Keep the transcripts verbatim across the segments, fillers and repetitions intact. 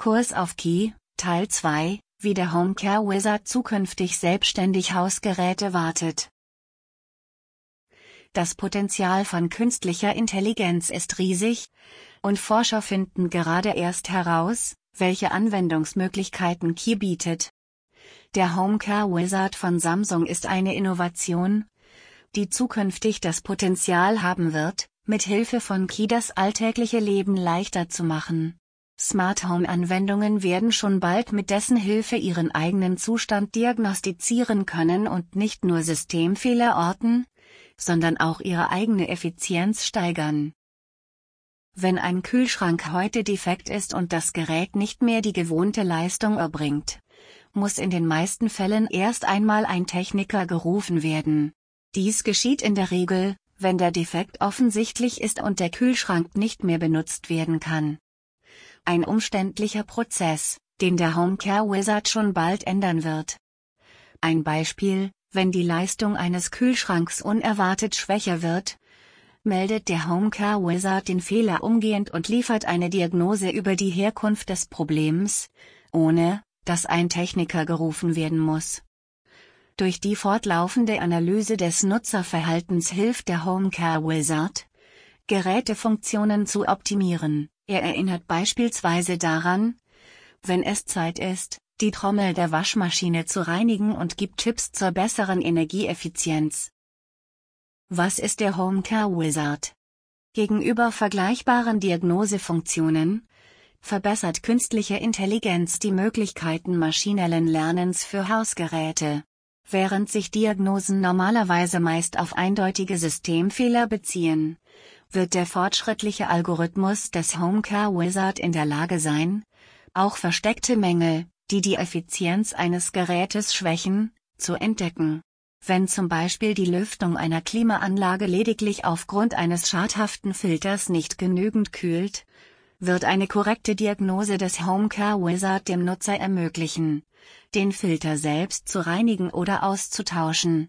Kurs auf Key, Teil zwei, wie der Home Care Wizard zukünftig selbstständig Hausgeräte wartet. Das Potenzial von künstlicher Intelligenz ist riesig, und Forscher finden gerade erst heraus, welche Anwendungsmöglichkeiten Key bietet. Der Home Care Wizard von Samsung ist eine Innovation, die zukünftig das Potenzial haben wird, mit Hilfe von Key das alltägliche Leben leichter zu machen. Smart Home Anwendungen werden schon bald mit dessen Hilfe ihren eigenen Zustand diagnostizieren können und nicht nur Systemfehler orten, sondern auch ihre eigene Effizienz steigern. Wenn ein Kühlschrank heute defekt ist und das Gerät nicht mehr die gewohnte Leistung erbringt, muss in den meisten Fällen erst einmal ein Techniker gerufen werden. Dies geschieht in der Regel, wenn der Defekt offensichtlich ist und der Kühlschrank nicht mehr benutzt werden kann. Ein umständlicher Prozess, den der Home Care Wizard schon bald ändern wird. Ein Beispiel: Wenn die Leistung eines Kühlschranks unerwartet schwächer wird, meldet der Home Care Wizard den Fehler umgehend und liefert eine Diagnose über die Herkunft des Problems, ohne dass ein Techniker gerufen werden muss. Durch die fortlaufende Analyse des Nutzerverhaltens hilft der Home Care Wizard, Gerätefunktionen zu optimieren. Er erinnert beispielsweise daran, wenn es Zeit ist, die Trommel der Waschmaschine zu reinigen und gibt Tipps zur besseren Energieeffizienz. Was ist der Home Care Wizard? Gegenüber vergleichbaren Diagnosefunktionen verbessert künstliche Intelligenz die Möglichkeiten maschinellen Lernens für Hausgeräte. Während sich Diagnosen normalerweise meist auf eindeutige Systemfehler beziehen, wird der fortschrittliche Algorithmus des Home Care Wizard in der Lage sein, auch versteckte Mängel, die die Effizienz eines Gerätes schwächen, zu entdecken. Wenn zum Beispiel die Lüftung einer Klimaanlage lediglich aufgrund eines schadhaften Filters nicht genügend kühlt, wird eine korrekte Diagnose des Home Care Wizard dem Nutzer ermöglichen, den Filter selbst zu reinigen oder auszutauschen.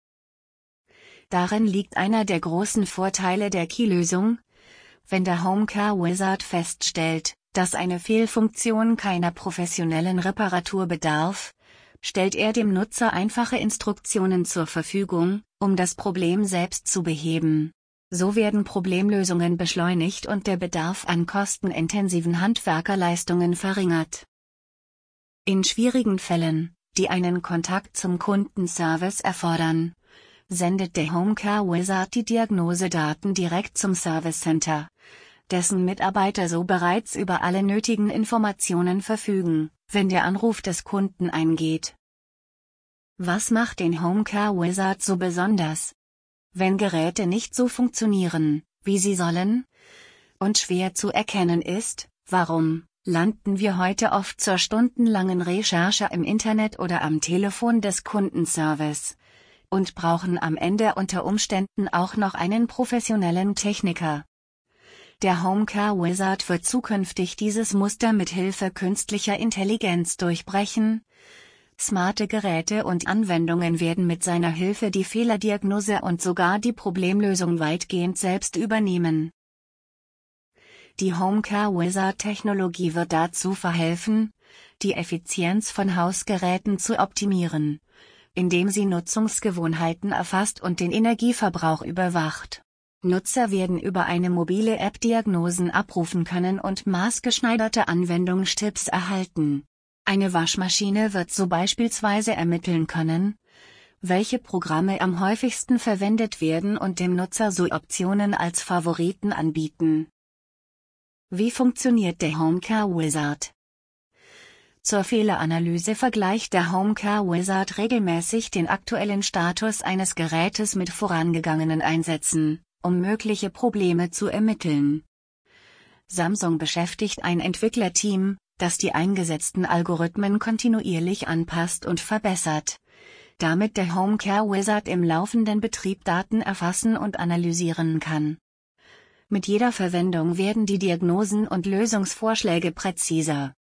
Darin liegt einer der großen Vorteile der Key-Lösung. Wenn der Home Care Wizard feststellt, dass eine Fehlfunktion keiner professionellen Reparatur bedarf, stellt er dem Nutzer einfache Instruktionen zur Verfügung, um das Problem selbst zu beheben. So werden Problemlösungen beschleunigt und der Bedarf an kostenintensiven Handwerkerleistungen verringert. In schwierigen Fällen, die einen Kontakt zum Kundenservice erfordern, sendet der Home Care Wizard die Diagnosedaten direkt zum Service Center, dessen Mitarbeiter so bereits über alle nötigen Informationen verfügen, wenn der Anruf des Kunden eingeht. Was macht den Home Care Wizard so besonders? Wenn Geräte nicht so funktionieren, wie sie sollen, und schwer zu erkennen ist, warum, landen wir heute oft zur stundenlangen Recherche im Internet oder am Telefon des Kundenservice und brauchen am Ende unter Umständen auch noch einen professionellen Techniker. Der Home Care Wizard wird zukünftig dieses Muster mit Hilfe künstlicher Intelligenz durchbrechen. Smarte Geräte und Anwendungen werden mit seiner Hilfe die Fehlerdiagnose und sogar die Problemlösung weitgehend selbst übernehmen. Die Home Care Wizard Technologie wird dazu verhelfen, die Effizienz von Hausgeräten zu optimieren, indem sie Nutzungsgewohnheiten erfasst und den Energieverbrauch überwacht. Nutzer werden über eine mobile App Diagnosen abrufen können und maßgeschneiderte Anwendungstipps erhalten. Eine Waschmaschine wird so beispielsweise ermitteln können, welche Programme am häufigsten verwendet werden und dem Nutzer so Optionen als Favoriten anbieten. Wie funktioniert der Home Care Wizard? Zur Fehleranalyse vergleicht der Home Care Wizard regelmäßig den aktuellen Status eines Gerätes mit vorangegangenen Einsätzen, um mögliche Probleme zu ermitteln. Samsung beschäftigt ein Entwicklerteam, das die eingesetzten Algorithmen kontinuierlich anpasst und verbessert, damit der Home Care Wizard im laufenden Betrieb Daten erfassen und analysieren kann. Mit jeder Verwendung werden die Diagnosen und Lösungsvorschläge präziser,